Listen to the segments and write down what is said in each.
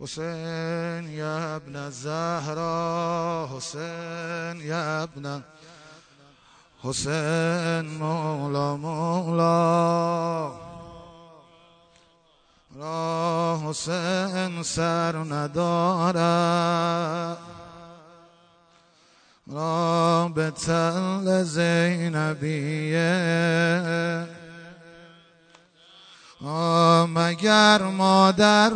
حسین یا ابن زهرا، حسین یا ابن حسین، مولا مولا را حسین سر ندارد، را به تل زینبیه مگر مادر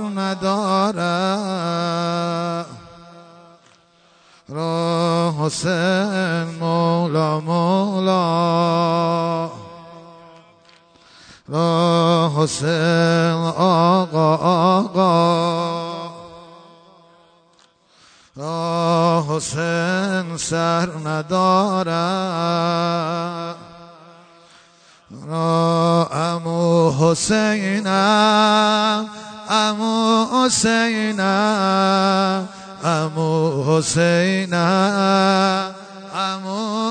ندارد، را حسین مولا مولا را حسین آقا آقا را حسین سر ندارد، را عمو حسینم عمو حسینم عمو حسینم عمو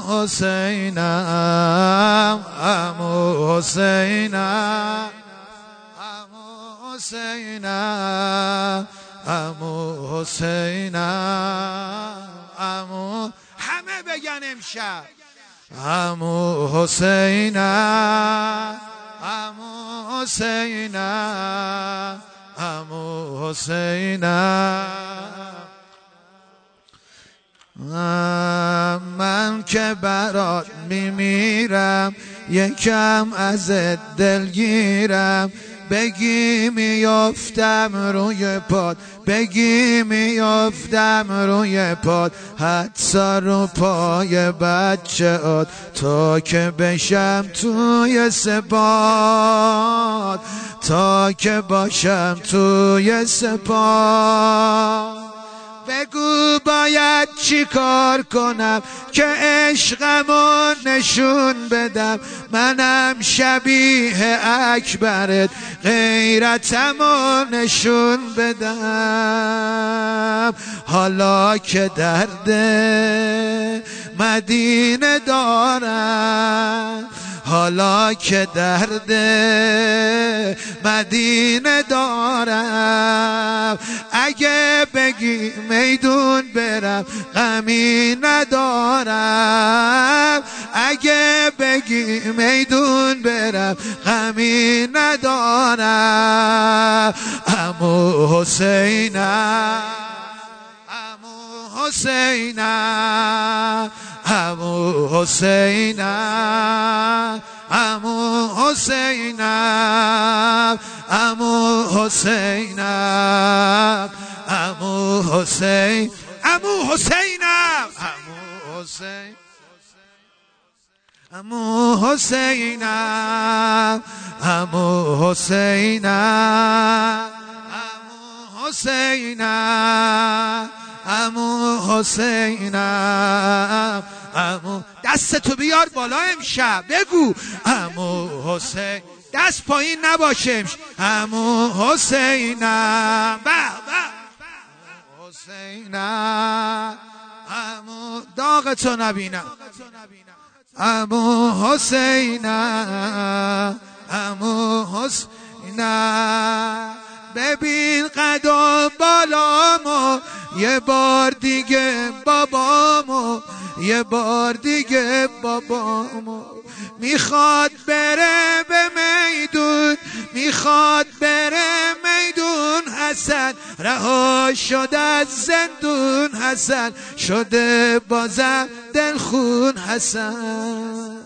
حسینم عمو حسینم عمو حسینم عمو حسینم عمو، همه بگن امشب عمو حسینم عمو حسینم عمو حسینم. من که برات میمیرم یکم ازت دلگیرم، بگی میافتم روی پاد بگی میافتم روی پاد، حدس رو پای بچه ات تا که بشم توی سپاد، تا که باشم توی سپاد. بگو باید چی کار کنم که عشقمو نشون بدم، منم شبیه اکبرت غیرتمو نشون بدم. حالا که درد مدینه دارم، حالا که درد مدینه دارم، اگه بگی میدون برم غمی ندارم، اگه بگی میدون برم غمی ندارم. عمو حسینم عمو حسینم عمو حسینم عمو حسینم عمو حسینم عمو حسین عمو حسینم عمو حسین عمو حسینم عمو حسینم عمو حسینم عمو حسینم عمو. دستتو بیار بالا امشب بگو عمو حسین، دست پایین نباشه. عمو حسینم به به حسینم عمو، داغتو نبینم. عمو حسینم عمو حسینم، ببین قد و بالامو یه بار دیگه بابامو، یه بار دیگه بابامو. میخواد بره به میدون، میخواد بره میدون، حسن رها شده از زندون، حسن شده بازم دلخون. حسن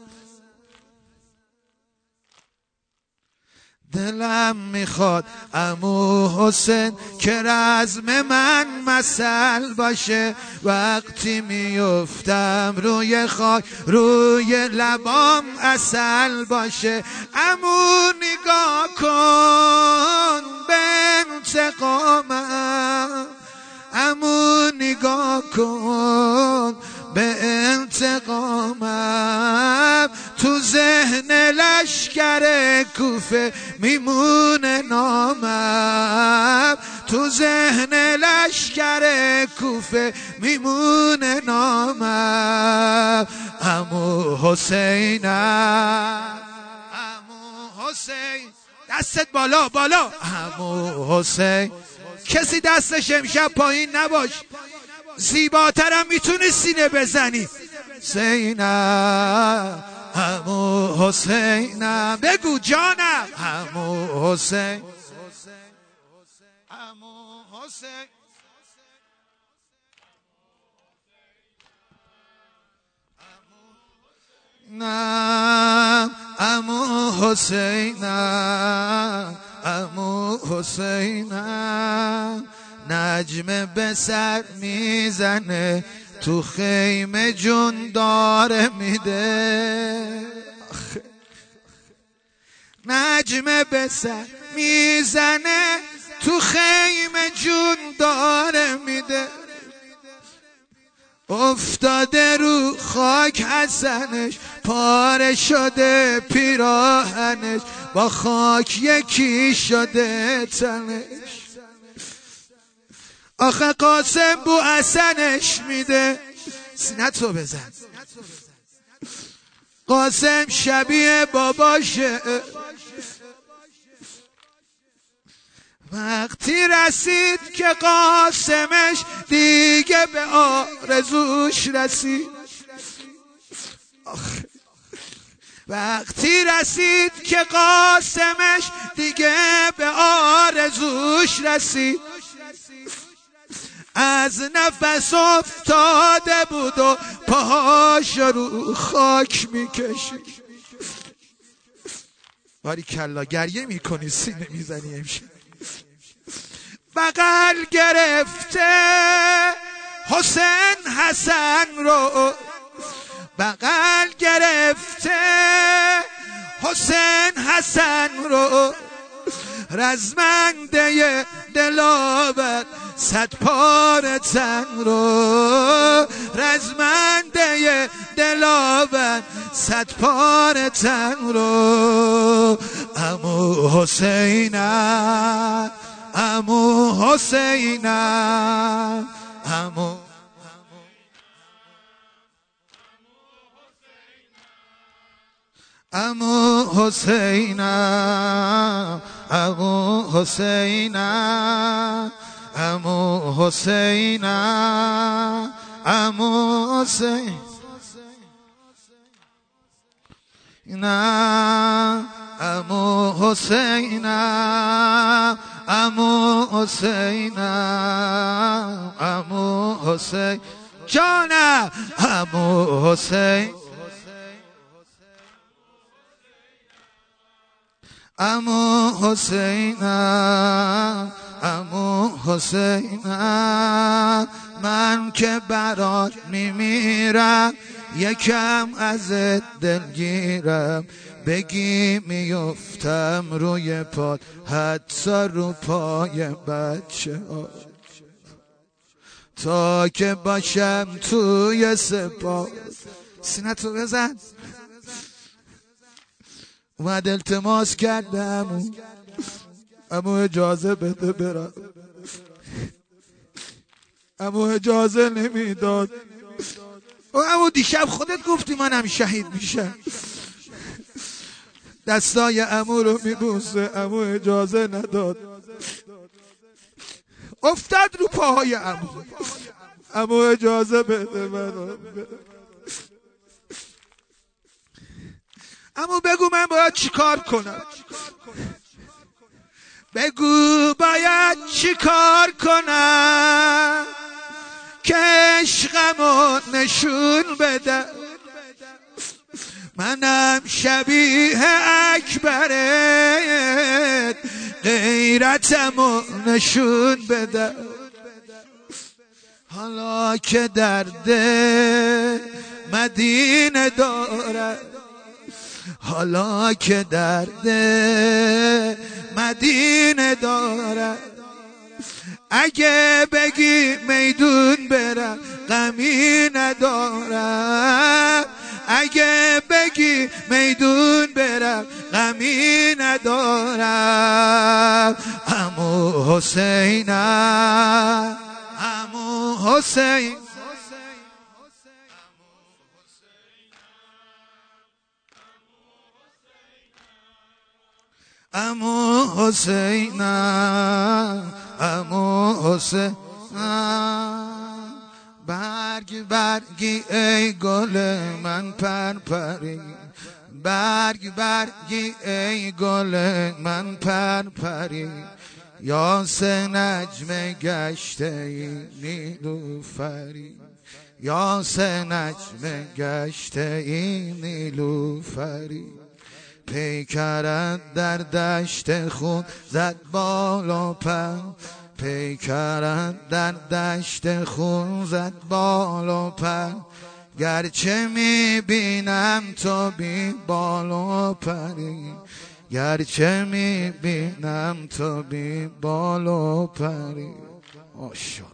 دلم میخواد عمو حسین که رزم من مثل باشه، وقتی میفتم روی خاک روی لبام عسل باشه. عمو نگاه کن به انتقامم، عمو نگاه کن به انتقامم، تو ذهن لشکر کوفه میمونه نامم، تو ذهن لشکر کوفه میمونه نامم. عمو حسینم عمو حسین، دستت بالا بالا. عمو حسین کسی دستش امشب پایین نباش. زیباترم میتونی سینه بزنی. حسینم عمو حسینم، بگو جانم عمو حسین، عمو حسین، نه عمو حسینم، عمو حسینم، نجمه به سر میزنه تو خیمه جون داره میده. نجمه به سر میزنه تو خیمه جون داره میده. افتاده رو خاک حسنش، پاره شده پیراهنش، با خاک یکی شده تنش. آخه قاسم بو حسنش میده. سینتو بزن. قاسم شبیه باباشه. وقتی رسید که قاسمش دیگه به آرزوش رسید. وقتی رسید که قاسمش دیگه به آرزوش رسید، از نفس افتاده بود و پاهاش رو خاک میکشید. باری کلا گریه میکنی سینه میزنی امشب. بغل گرفته حسین حسن رو، بغل گرفته حسین حسن رو، رزمنده دلاور صد پاره تن رو، رزمنده دلاور صد پاره تن رو. عمو حسینم، عمو حسینم، عمو عمو حسینم، عمو حسینم، عمو حسینم، عمو حسین، نه عمو حسینم، عمو حسینم، عمو حسین جانم، عمو حسین، عمو حسینم، عمو حسینم، من که برات میمیرم یکم ازت دلگیرم، بگی میفتم روی پات حتی رو پای بچه ها، تا که باشم توی سپاه. سینتو بزن. اومد التماس کردم اما اجازه بده برم، اما اجازه نمیداد. اما دیشب خودت گفتی منم شهید میشم. دستای عمو رو میبوسه، عمو اجازه نداد. افتاد رو پاهای عمو، عمو اجازه بده من. عمو بگو من باید چیکار کنم، بگو باید چیکار کنم که عشقمو نشون بدم، منم شبیه اکبرت غیرتمو نشون بدم. حالا که درد مدینه دارم، حالا که درد مدینه دارم، اگه بگی میدون برم غمی ندارم، اگه بگی میدون برم غمی ندارم. عمو حسینم، عمو حسین، عمو حسینم، عمو حسین برگ برگی ای گل من پرپری برگی ای گل من پرپری یاس نجم گشته ای نیلوفری یاس نجم گشته ای نیلوفری پیکرت در دشت خون زد بالا پر پیکرت در دشت خون زد بالا پر گرچه میبینم تو بی بالا پری گرچه میبینم تو بی بالا پری.